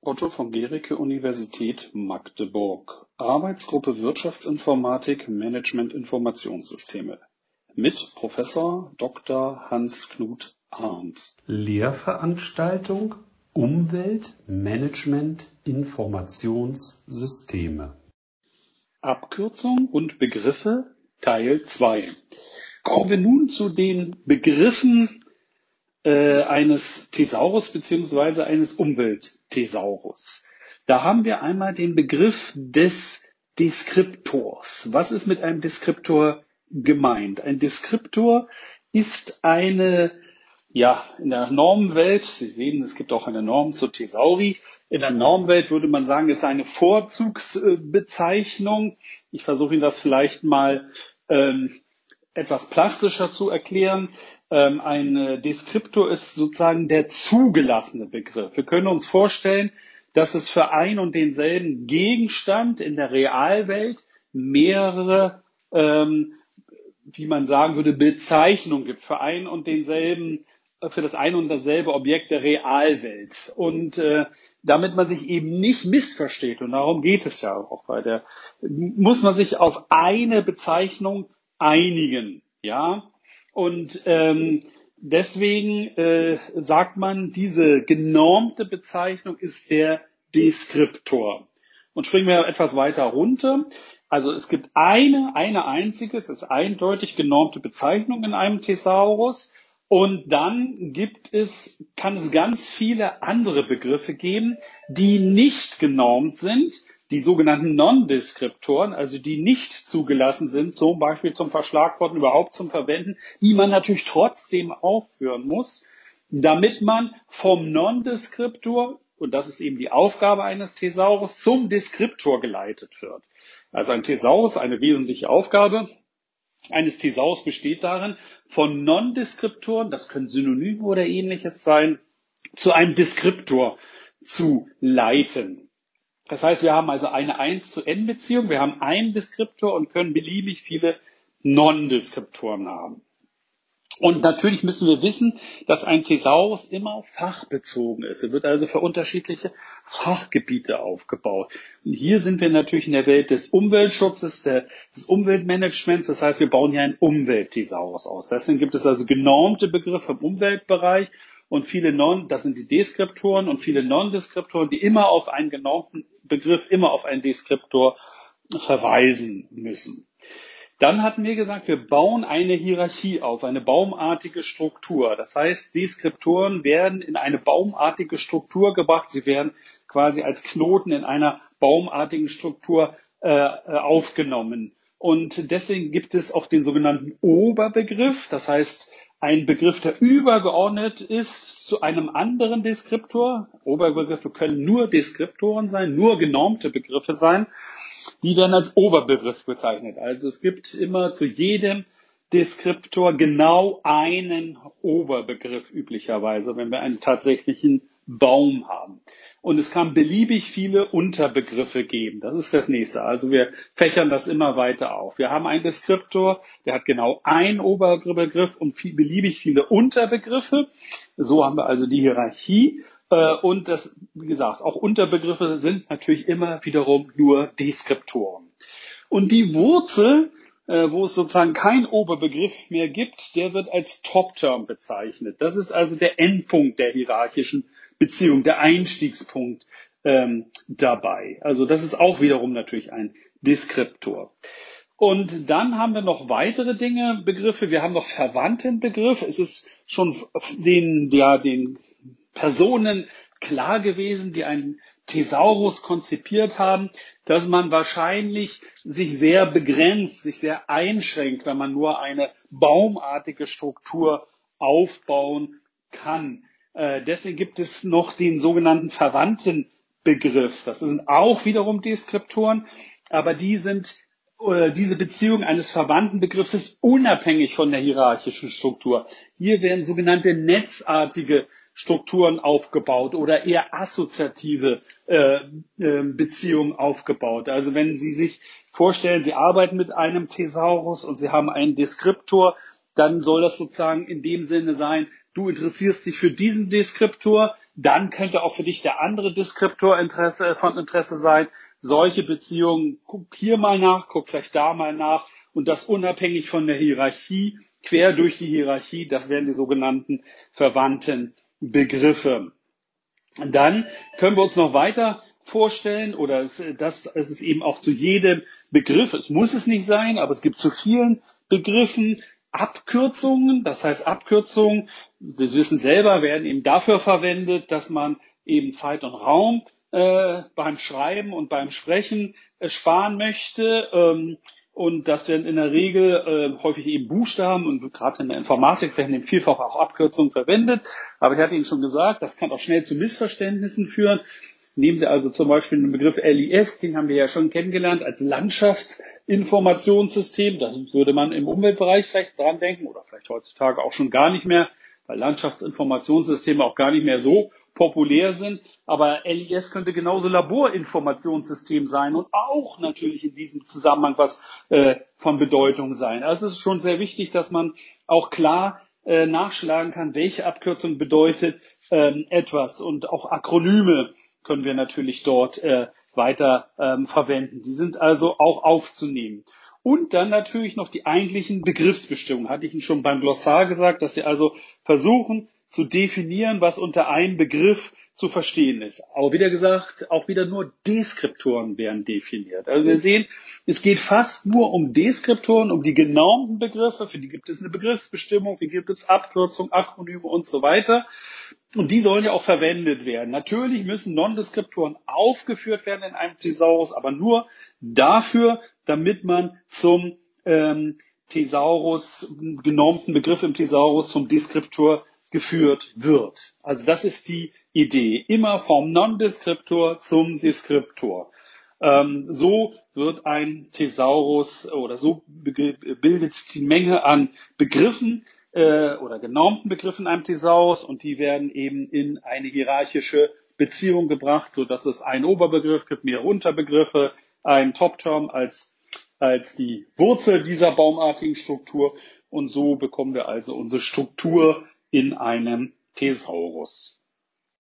Otto von Guericke, Universität Magdeburg. Arbeitsgruppe Wirtschaftsinformatik, Management Informationssysteme mit Professor Dr. Hans-Knut Arndt. Lehrveranstaltung Umwelt, Management, Informationssysteme. Abkürzung und Begriffe Teil 2. Kommen wir nun zu den Begriffen eines Thesaurus bzw. eines Umweltthesaurus. Da haben wir einmal den Begriff des Deskriptors. Was ist mit einem Deskriptor gemeint? Ein Deskriptor ist eine, in der Normenwelt, Sie sehen, es gibt auch eine Norm zur Thesauri. In der Normenwelt würde man sagen, ist eine Vorzugsbezeichnung. Ich versuche Ihnen das vielleicht mal etwas plastischer zu erklären. Ein Deskriptor ist sozusagen der zugelassene Begriff. Wir können uns vorstellen, dass es für ein und denselben Gegenstand in der Realwelt mehrere, wie man sagen würde, Bezeichnungen gibt für für das ein und dasselbe Objekt der Realwelt. Und damit man sich eben nicht missversteht, und darum geht es ja auch muss man sich auf eine Bezeichnung einigen, ja. Und deswegen sagt man, diese genormte Bezeichnung ist der Deskriptor. Und springen wir etwas weiter runter. Also es gibt eine einzige, es ist eindeutig genormte Bezeichnung in einem Thesaurus. Und dann kann es ganz viele andere Begriffe geben, die nicht genormt sind, die sogenannten Non-Deskriptoren, also die nicht zugelassen sind, zum Beispiel zum Verschlagworten überhaupt zum Verwenden, die man natürlich trotzdem aufführen muss, damit man vom Non-Deskriptor, und das ist eben die Aufgabe eines Thesaurus, zum Deskriptor geleitet wird. Also ein Thesaurus, eine wesentliche Aufgabe eines Thesaurus besteht darin, von Non-Deskriptoren, das können Synonyme oder ähnliches sein, zu einem Deskriptor zu leiten. Das heißt, wir haben also eine 1:n-Beziehung, wir haben einen Deskriptor und können beliebig viele Non-Deskriptoren haben. Und natürlich müssen wir wissen, dass ein Thesaurus immer fachbezogen ist. Er wird also für unterschiedliche Fachgebiete aufgebaut. Und hier sind wir natürlich in der Welt des Umweltschutzes, des Umweltmanagements. Das heißt, wir bauen hier einen Umweltthesaurus aus. Deswegen gibt es also genormte Begriffe im Umweltbereich und das sind die Deskriptoren und viele Non-Deskriptoren, die immer auf einen genormten Begriff, immer auf einen Deskriptor verweisen müssen. Dann hatten wir gesagt, wir bauen eine Hierarchie auf, eine baumartige Struktur. Das heißt, Deskriptoren werden in eine baumartige Struktur gebracht. Sie werden quasi als Knoten in einer baumartigen Struktur aufgenommen. Und deswegen gibt es auch den sogenannten Oberbegriff. Das heißt, ein Begriff, der übergeordnet ist zu einem anderen Deskriptor. Oberbegriffe können nur Deskriptoren sein, nur genormte Begriffe sein. Die werden als Oberbegriff bezeichnet. Also es gibt immer zu jedem Deskriptor genau einen Oberbegriff üblicherweise, wenn wir einen tatsächlichen Baum haben. Und es kann beliebig viele Unterbegriffe geben. Das ist das nächste. Also wir fächern das immer weiter auf. Wir haben einen Deskriptor, der hat genau einen Oberbegriff und beliebig viele Unterbegriffe. So haben wir also die Hierarchie. Und das, wie gesagt, auch Unterbegriffe sind natürlich immer wiederum nur Deskriptoren. Und die Wurzel, wo es sozusagen keinen Oberbegriff mehr gibt, der wird als Top-Term bezeichnet. Das ist also der Endpunkt der hierarchischen Beziehung, der Einstiegspunkt dabei. Also das ist auch wiederum natürlich ein Deskriptor. Und dann haben wir noch weitere Begriffe. Wir haben noch Verwandtenbegriff. Es ist schon den Personen klar gewesen, die einen Thesaurus konzipiert haben, dass man wahrscheinlich sich sehr begrenzt, sich sehr einschränkt, wenn man nur eine baumartige Struktur aufbauen kann. Deswegen gibt es noch den sogenannten Verwandtenbegriff. Das sind auch wiederum Deskriptoren, aber diese Beziehung eines Verwandtenbegriffs ist unabhängig von der hierarchischen Struktur. Hier werden sogenannte netzartige Strukturen aufgebaut oder eher assoziative Beziehungen aufgebaut. Also wenn Sie sich vorstellen, Sie arbeiten mit einem Thesaurus und Sie haben einen Deskriptor, dann soll das sozusagen in dem Sinne sein, du interessierst dich für diesen Deskriptor, Dann könnte auch für dich der andere Deskriptor von Interesse sein. Solche Beziehungen, guck hier mal nach, guck vielleicht da mal nach und das unabhängig von der Hierarchie, quer durch die Hierarchie, das wären die sogenannten verwandten Begriffe. Und dann können wir uns noch weiter vorstellen, oder es ist eben auch zu jedem Begriff, es muss es nicht sein, aber es gibt zu vielen Begriffen Abkürzungen. Das heißt, Abkürzungen, Sie wissen selber, werden eben dafür verwendet, dass man eben Zeit und Raum beim Schreiben und beim Sprechen sparen möchte. Und das werden in der Regel häufig eben Buchstaben und gerade in der Informatik werden eben vielfach auch Abkürzungen verwendet. Aber ich hatte Ihnen schon gesagt, das kann auch schnell zu Missverständnissen führen. Nehmen Sie also zum Beispiel den Begriff LIS, den haben wir ja schon kennengelernt als Landschaftsinformationssystem. Das würde man im Umweltbereich vielleicht dran denken oder vielleicht heutzutage auch schon gar nicht mehr, weil Landschaftsinformationssysteme auch gar nicht mehr so populär sind. Aber LIS könnte genauso Laborinformationssystem sein und auch natürlich in diesem Zusammenhang was von Bedeutung sein. Also es ist schon sehr wichtig, dass man auch klar nachschlagen kann, welche Abkürzung bedeutet etwas, und auch Akronyme können wir natürlich dort weiter verwenden. Die sind also auch aufzunehmen. Und dann natürlich noch die eigentlichen Begriffsbestimmungen. Hatte ich Ihnen schon beim Glossar gesagt, dass Sie also versuchen zu definieren, was unter einem Begriff zu verstehen ist. Aber wieder gesagt, auch wieder nur Deskriptoren werden definiert. Also wir sehen, es geht fast nur um Deskriptoren, um die genormten Begriffe. Für die gibt es eine Begriffsbestimmung, für die gibt es Abkürzungen, Akronyme und so weiter. Und die sollen ja auch verwendet werden. Natürlich müssen Non-Deskriptoren aufgeführt werden in einem Thesaurus, aber nur dafür, damit man zum Thesaurus, genormten Begriff im Thesaurus, zum Deskriptor geführt wird. Also das ist die Idee. Immer vom Non-Deskriptor zum Deskriptor. So wird ein Thesaurus oder so bildet sich die Menge an Begriffen oder genormten Begriffen in einem Thesaurus, und die werden eben in eine hierarchische Beziehung gebracht, so dass es einen Oberbegriff gibt, mehrere Unterbegriffe, einen Top-Term als die Wurzel dieser baumartigen Struktur, und so bekommen wir also unsere Struktur in einem Thesaurus.